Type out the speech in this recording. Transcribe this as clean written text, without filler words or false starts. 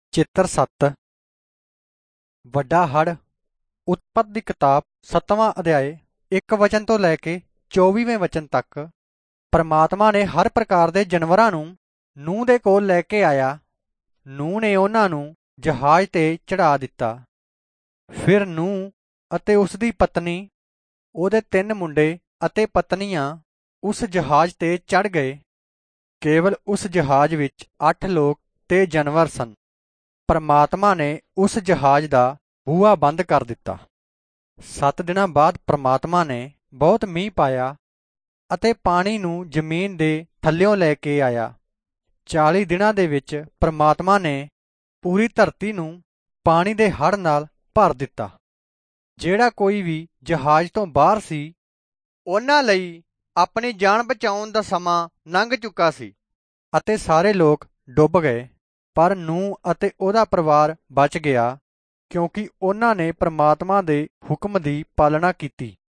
ਚਿੱਤਰ 7 ਵੱਡਾ ਹੜ੍ਹ। ਉਤਪਤ ਦੀ ਕਿਤਾਬ 7ਵਾਂ ਅਧਿਆਇ 1 ਵਚਨ ਤੋਂ ਲੈ ਕੇ 24ਵੇਂ ਵਚਨ ਤੱਕ। ਪਰਮਾਤਮਾ ਨੇ ਹਰ ਪ੍ਰਕਾਰ ਦੇ ਜਾਨਵਰਾਂ ਨੂੰ ਨੂਹ ਦੇ ਕੋਲ ਲੈ ਕੇ ਆਇਆ। ਨੂਹ ਨੇ ਉਹਨਾਂ ਨੂੰ ਜਹਾਜ਼ ਤੇ ਚੜ੍ਹਾ ਦਿੱਤਾ। ਫਿਰ ਨੂਹ ਅਤੇ ਉਸ ਦੀ ਪਤਨੀ, ਉਹਦੇ 3 ਮੁੰਡੇ ਅਤੇ ਪਤਨੀਆਂ ਉਸ ਜਹਾਜ਼ ਤੇ ਚੜ੍ਹ ਗਏ। ਕੇਵਲ ਉਸ ਜਹਾਜ਼ ਵਿੱਚ 8 ਲੋਕ ਤੇ ਜਾਨਵਰ ਸਨ। ਪਰਮਾਤਮਾ ਨੇ ਉਸ ਜਹਾਜ਼ ਦਾ ਬੂਹਾ ਬੰਦ ਕਰ ਦਿੱਤਾ। 7 ਦਿਨਾਂ ਬਾਅਦ ਪਰਮਾਤਮਾ ਨੇ ਬਹੁਤ ਮੀਂਹ ਪਾਇਆ ਅਤੇ ਪਾਣੀ ਨੂੰ ਜ਼ਮੀਨ ਦੇ ਥੱਲਿਓਂ ਲੈ ਕੇ ਆਇਆ। 40 ਦਿਨਾਂ ਦੇ ਵਿੱਚ ਪਰਮਾਤਮਾ ਨੇ ਪੂਰੀ ਧਰਤੀ ਨੂੰ ਪਾਣੀ ਦੇ ਹੜ੍ਹ ਨਾਲ ਭਰ ਦਿੱਤਾ। ਜਿਹੜਾ ਕੋਈ ਵੀ ਜਹਾਜ਼ ਤੋਂ ਬਾਹਰ ਸੀ, ਉਹਨਾਂ ਲਈ ਆਪਣੀ ਜਾਨ ਬਚਾਉਣ ਦਾ ਸਮਾਂ ਲੰਘ ਚੁੱਕਾ ਸੀ ਅਤੇ ਸਾਰੇ ਲੋਕ ਡੁੱਬ ਗਏ। ਪਰ ਨੂਹ ਅਤੇ ਉਹਦਾ ਪਰਿਵਾਰ ਬਚ ਗਿਆ, ਕਿਉਂਕਿ ਉਹਨਾਂ ਨੇ ਪਰਮਾਤਮਾ ਦੇ ਹੁਕਮ ਦੀ ਪਾਲਣਾ ਕੀਤੀ।